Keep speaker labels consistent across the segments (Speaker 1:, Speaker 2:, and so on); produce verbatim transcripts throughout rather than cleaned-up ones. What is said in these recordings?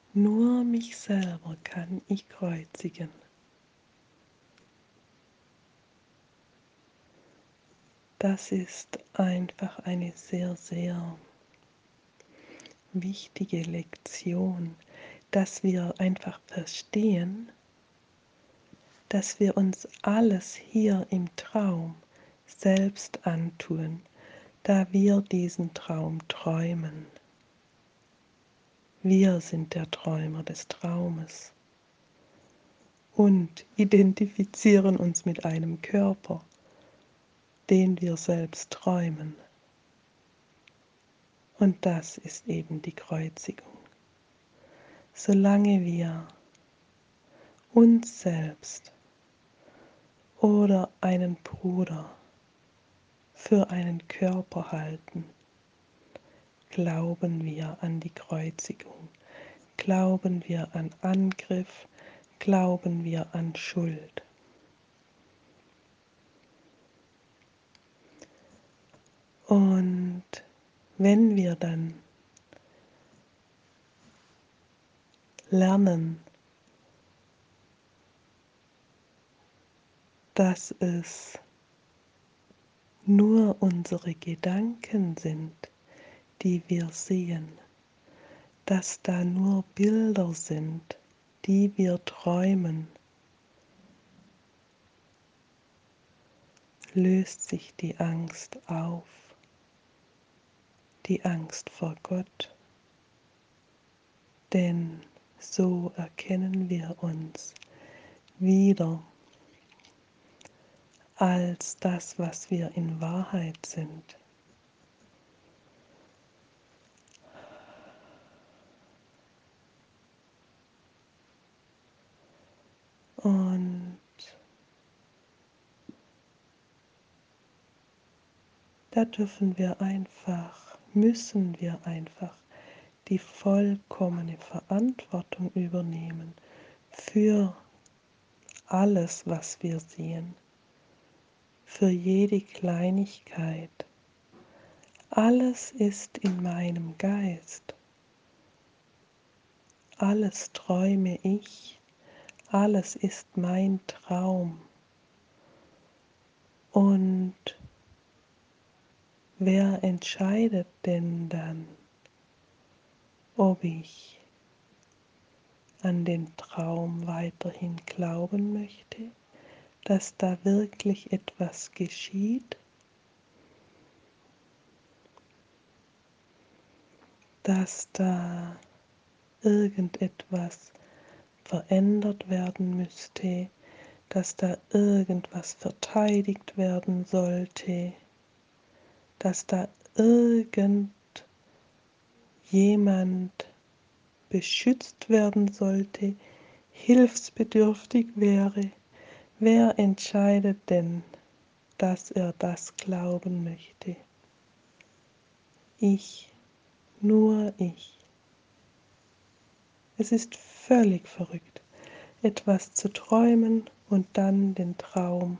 Speaker 1: Nur mich selber kann ich kreuzigen. Das ist einfach eine sehr, sehr wichtige Lektion, dass wir einfach verstehen, dass wir uns alles hier im Traum selbst antun, da wir diesen Traum träumen. Wir sind der Träumer des Traumes und identifizieren uns mit einem Körper, den wir selbst träumen. Und das ist eben die Kreuzigung. Solange wir uns selbst oder einen Bruder für einen Körper halten, glauben wir an die Kreuzigung, glauben wir an Angriff, glauben wir an Schuld. Und wenn wir dann lernen, dass es nur unsere Gedanken sind, die wir sehen, dass da nur Bilder sind, die wir träumen, löst sich die Angst auf, die Angst vor Gott, denn so erkennen wir uns wieder als das, was wir in Wahrheit sind. Und da dürfen wir einfach, müssen wir einfach die vollkommene Verantwortung übernehmen für alles, was wir sehen, für jede Kleinigkeit. Alles ist in meinem Geist, alles träume ich, alles ist mein Traum. Und wer entscheidet denn dann, ob ich an den Traum weiterhin glauben möchte, dass da wirklich etwas geschieht, dass da irgendetwas verändert werden müsste, dass da irgendwas verteidigt werden sollte, dass da irgendjemand beschützt werden sollte, hilfsbedürftig wäre. Wer entscheidet denn, dass er das glauben möchte? Ich, nur ich. Es ist völlig verrückt, etwas zu träumen und dann den Traum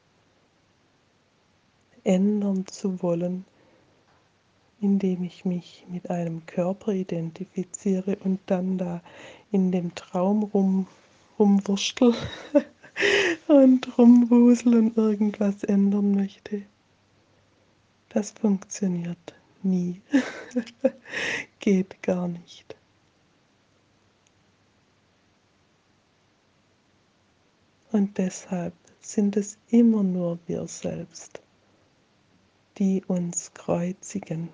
Speaker 1: ändern zu wollen, indem ich mich mit einem Körper identifiziere und dann da in dem Traum rum, rumwurstel und rumwusel und irgendwas ändern möchte. Das funktioniert nie. Geht gar nicht. Und deshalb sind es immer nur wir selbst, die uns kreuzigen.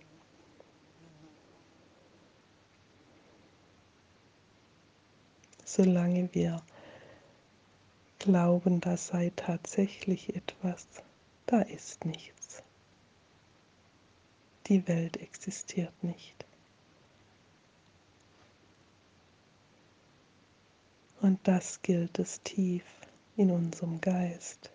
Speaker 1: Solange wir glauben, da sei tatsächlich etwas, da ist nichts. Die Welt existiert nicht. Und das gilt es tief in unserem Geist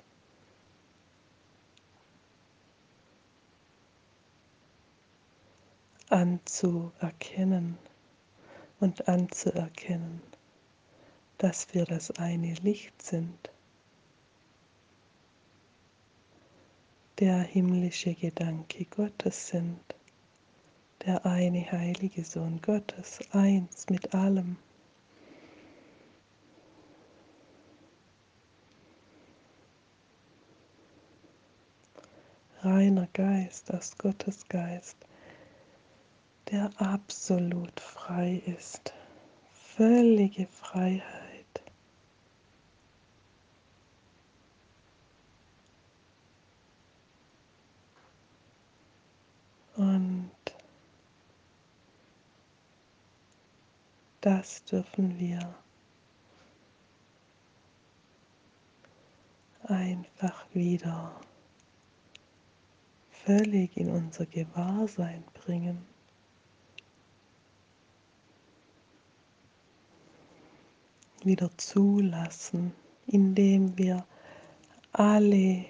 Speaker 1: anzuerkennen und anzuerkennen, dass wir das eine Licht sind, der himmlische Gedanke Gottes sind der eine heilige Sohn Gottes, eins mit allem. Reiner Geist aus Gottes Geist, der absolut frei ist, völlige Freiheit. Und das dürfen wir einfach wieder völlig in unser Gewahrsein bringen. Wieder zulassen, indem wir alle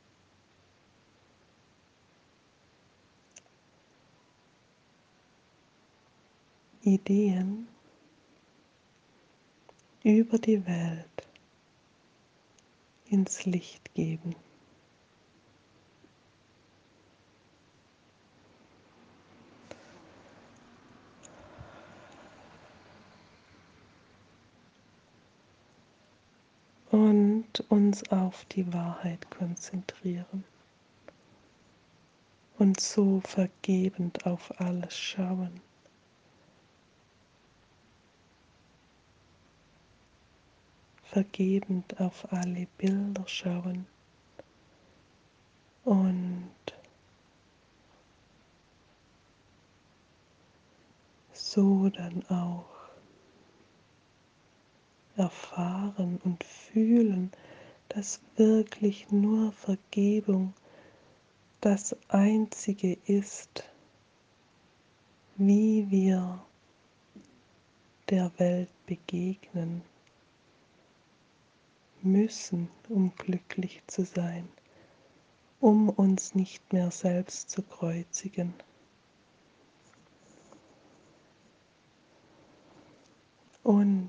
Speaker 1: Ideen über die Welt ins Licht geben. Und uns auf die Wahrheit konzentrieren und so vergebend auf alles schauen. Vergebend auf alle Bilder schauen und so dann auch erfahren und fühlen, dass wirklich nur Vergebung das Einzige ist, wie wir der Welt begegnen müssen, um glücklich zu sein, um uns nicht mehr selbst zu kreuzigen. Und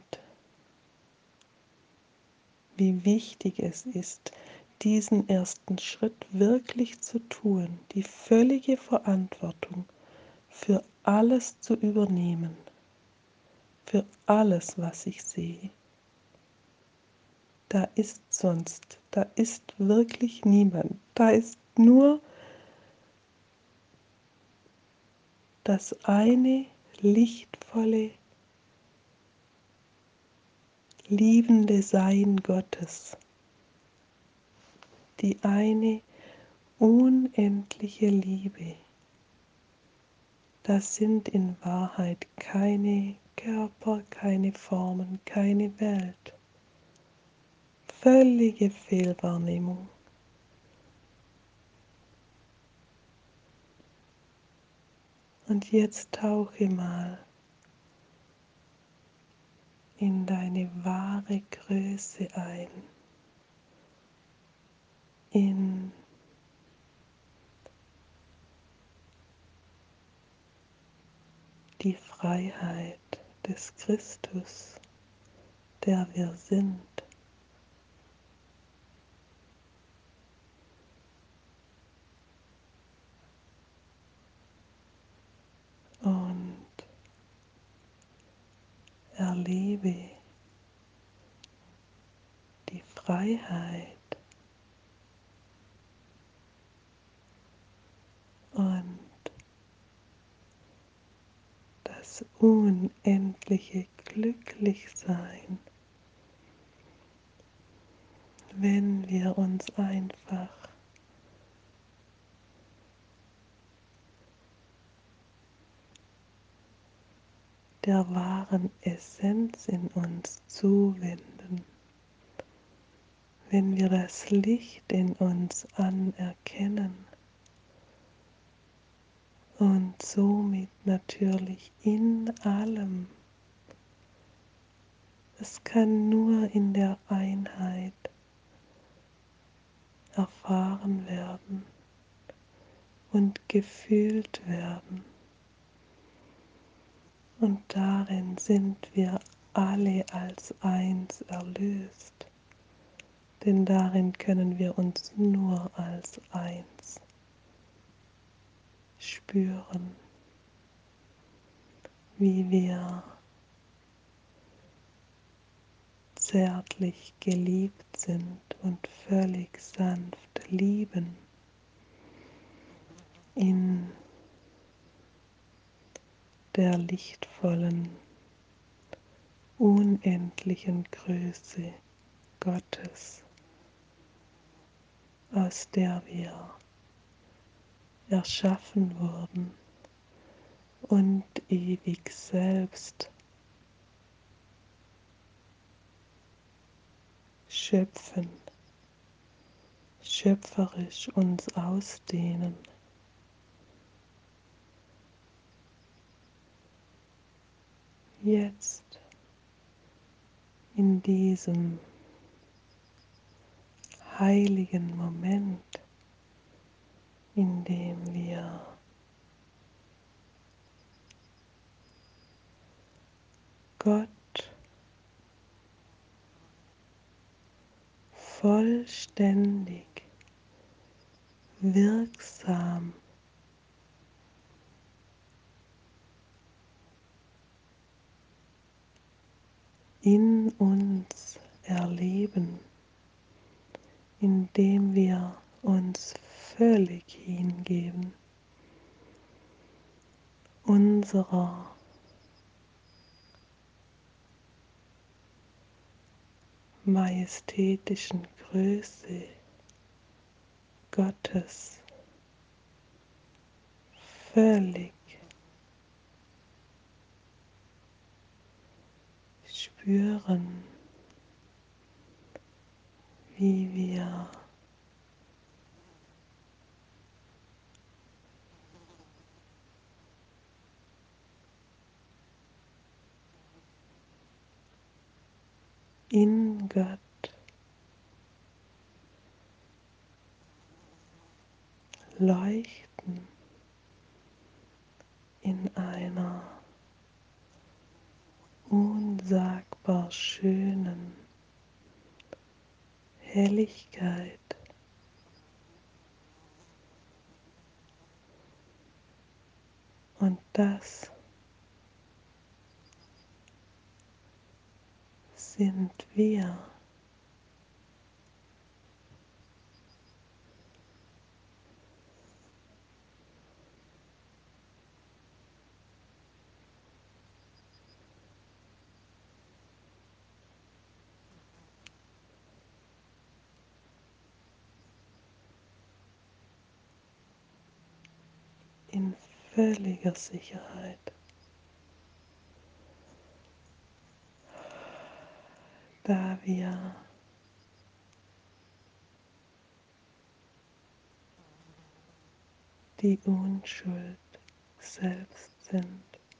Speaker 1: wie wichtig es ist, diesen ersten Schritt wirklich zu tun, die völlige Verantwortung für alles zu übernehmen, für alles, was ich sehe. Da ist sonst, da ist wirklich niemand, da ist nur das eine lichtvolle, liebende Sein Gottes, die eine unendliche Liebe. Das sind in Wahrheit keine Körper, keine Formen, keine Welt. Völlige Fehlwahrnehmung. Und jetzt tauche mal in deine wahre Größe ein, in die Freiheit des Christus, der wir sind. Und erlebe die Freiheit und das unendliche Glücklichsein, wenn wir uns einfach der wahren Essenz in uns zuwenden, wenn wir das Licht in uns anerkennen und somit natürlich in allem. Es kann nur in der Einheit erfahren werden und gefühlt werden. Und darin sind wir alle als eins erlöst, denn darin können wir uns nur als eins spüren. wie wir zärtlich geliebt sind und völlig sanft lieben in der lichtvollen, unendlichen Größe Gottes, aus der wir erschaffen wurden und ewig selbst schöpfen, schöpferisch uns ausdehnen. Jetzt in diesem heiligen Moment, in dem wir Gott vollständig, wirksam in uns erleben, indem wir uns völlig hingeben, unserer majestätischen Größe Gottes völlig spüren, wie wir in Gott leuchten in einer unsagbar schönen Helligkeit. Und das sind wir. In völliger Sicherheit, da wir die Unschuld selbst sind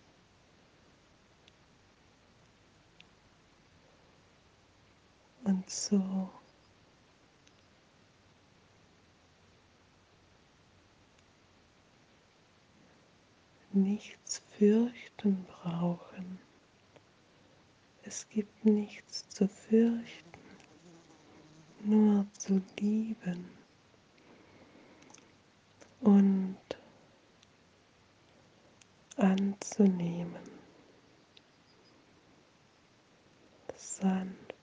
Speaker 1: und so nichts fürchten brauchen. Es gibt nichts zu fürchten, nur zu lieben und anzunehmen, sanft.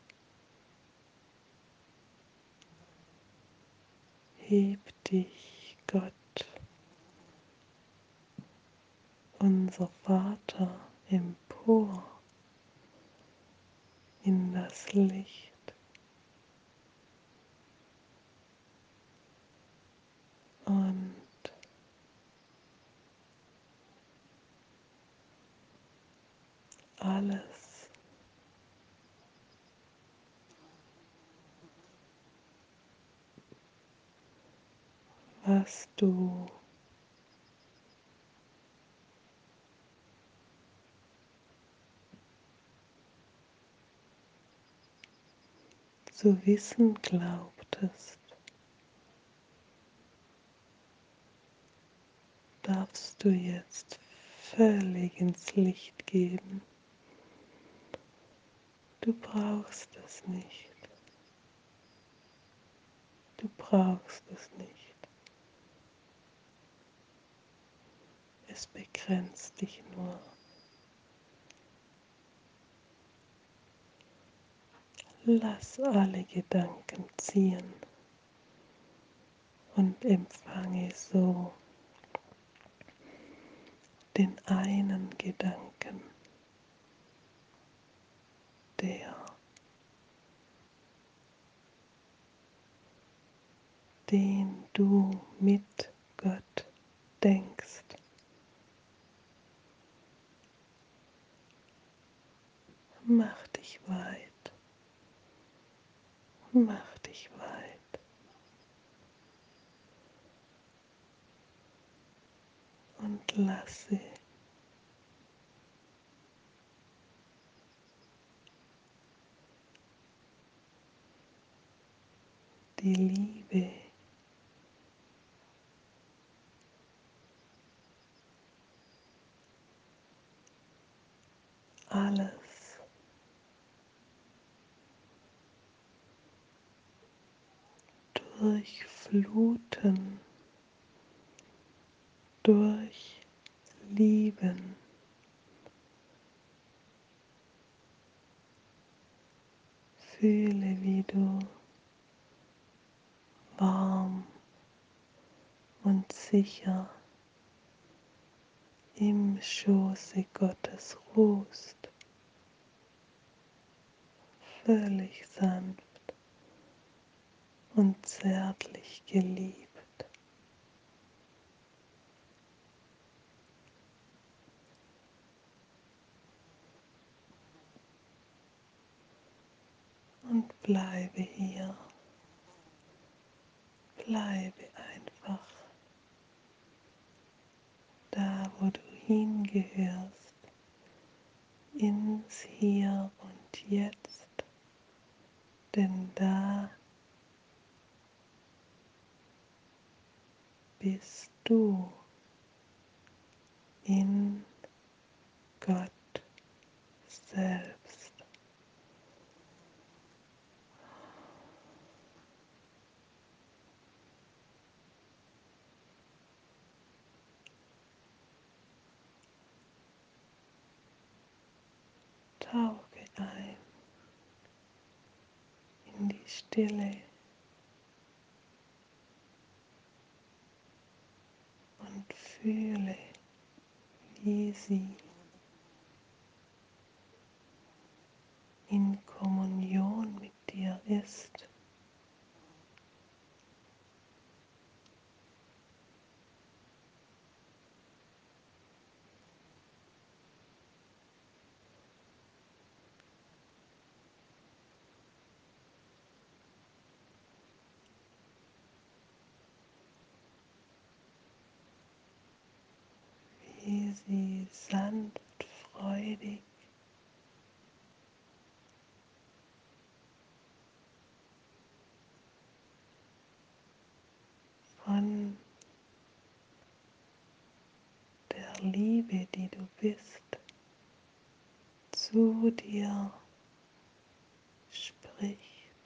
Speaker 1: Heb dich, Gott, unser Vater, empor in das Licht und alles, was du zu wissen glaubtest, darfst du jetzt völlig ins Licht geben. Du brauchst es nicht. Du brauchst es nicht. Es begrenzt dich nur. Lass alle Gedanken ziehen und empfange so den einen Gedanken, der den du mit Gott denkst. Mach dich weit, mach dich weit und lasse die Liebe alles durchfluten, durchlieben. Fühle, wie du warm und sicher im Schoße Gottes ruhst, völlig sanft und zärtlich geliebt. Und bleibe hier, bleibe einfach da, wo du hingehörst, ins Hier und Jetzt, denn da bist du in Gott selbst. Tauche ein in die Stille und fühle, wie sie in Kommunion mit dir ist. Wie sie sanft, freudig von der Liebe, die du bist, zu dir spricht.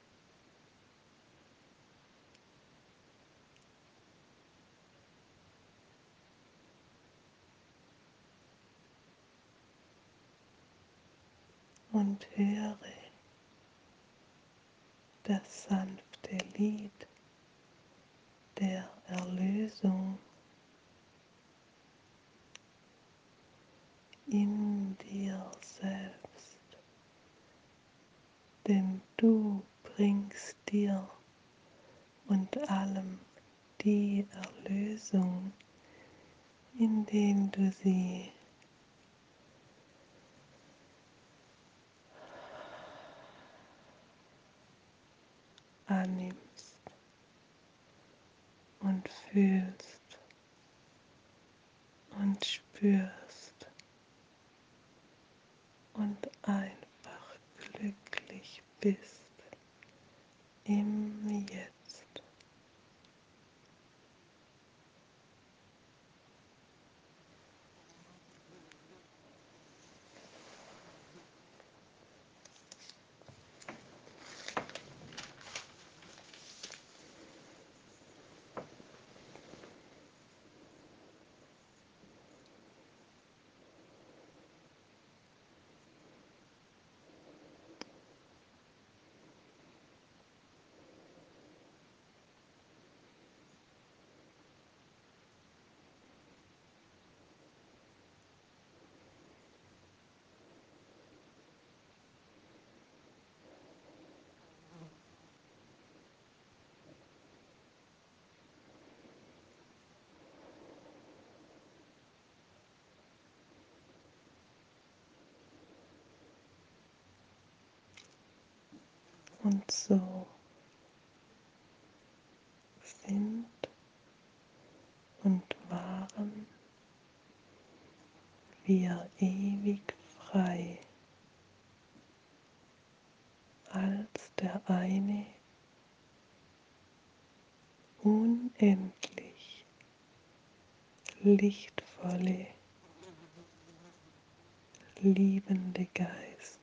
Speaker 1: Und höre das sanfte Lied der Erlösung in dir selbst, denn du bringst dir und allem die Erlösung, indem du sie annimmst und fühlst und spürst und einfach glücklich bist im Jetzt. Und so sind und waren wir ewig frei, als der eine unendlich lichtvolle, liebende Geist,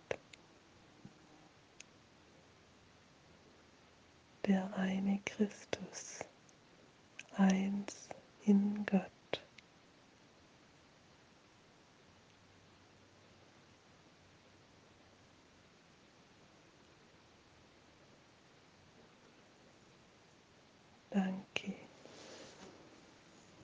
Speaker 1: der eine Christus, eins in Gott,